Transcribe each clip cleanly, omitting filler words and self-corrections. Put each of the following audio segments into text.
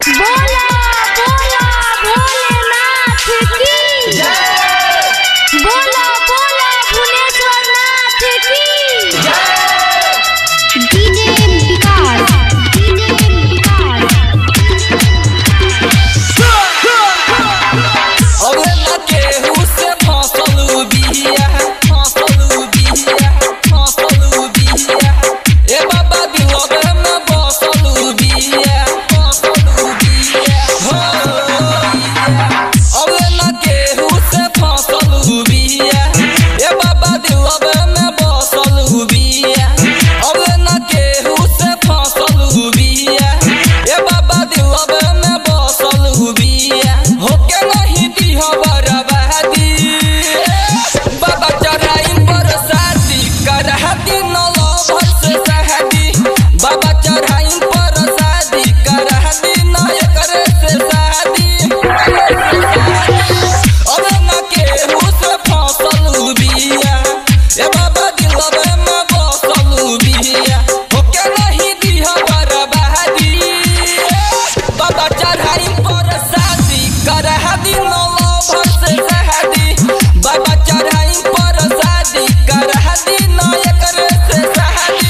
बोला बोला भोलेनाथ की जय। बोला बोला भुवनेश्वरनाथ की जय। डीजे विकास अबे ना केहू से फसल बिया ए बाबा दिलबे में बसल बिया अबे ना केहू से फसल बिया ए बाबा दिलबे में बसल बिया अबे ना केहू से फसल बिया ए बाबा दिलबे में बसल बिया होके नहीं दिह बर्बादी बाबा चढ़ाई पर शादी करहा दिन लभर से शादी बाबा चढ़ाई पर शादी करहा दिन एकरे से शादी अबे ना केहू से फसल बिया ए बाबा दिलबे में बसल बिया होके नहीं दिह बर्बादी बाबा चढ़ाई पर शादी करहा दिन लभर से शादी बाबा चढ़ाई पर शादी करहा दिन एकरे से शादी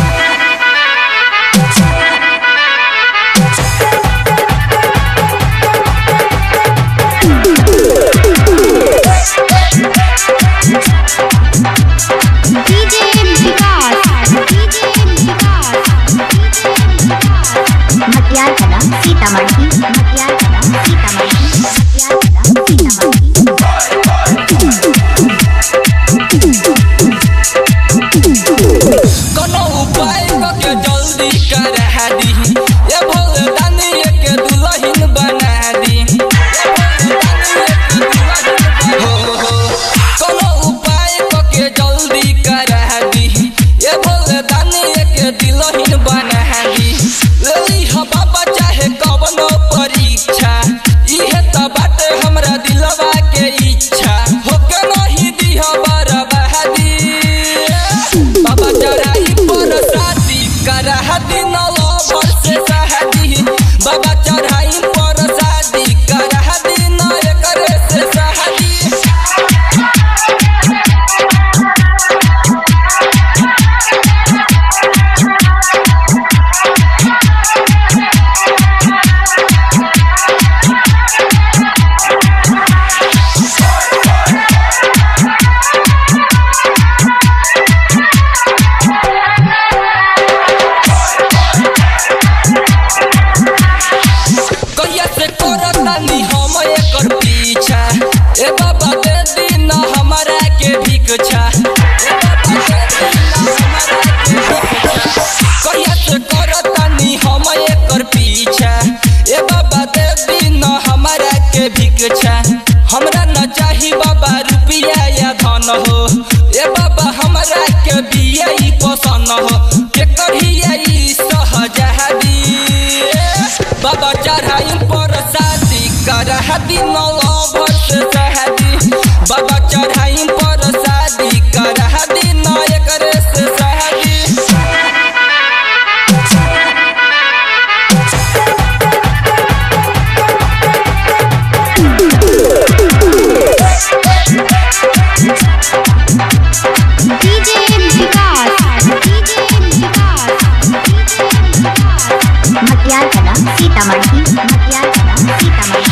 डीजे विकास मटियार कला सीतामढ़ी मटियार कला सीतामढ़ी मटियार कला सीतामढ़ी। कोनो उपाय के जल्दी करहा दी ए भोले दानी के दुल्हन बना दी कोनो उपाय के जल्दी करहा दी ए भोले दानी के दुल्हन बना दी लई ह बाबा चाहे कवनो परीक्षा इहे त बाटे हमरा दिलवा के इच्छा होके नहीं दिह बर्बादी बाबा चढ़ाई पर शादी करहा दिन लभर से शादी बाबा चढ़ाई पर शादी करहा दिन एकरे से शादी कहिया से करतानी हम एकर पीछा ए बाबा दे दिन हमरा के भिक्षा कहिया से करतानी हम एकर पीछा ए बाबा दे दिन हमरा के भिक्षा हमरा न चाही बाबा रुपया या धन हो ए बाबा हमरा के बिया ई पसंद हो के करिया ई सहजहादी बाबा चढ़ाई पर शादी करहा दिन लभर से शादी बाबा चढ़ाई पर शादी करहा दिन एकरे से शादी डीजे विकास मटियार कला सीतामढ़ी मटियार कला सीतामढ़ी।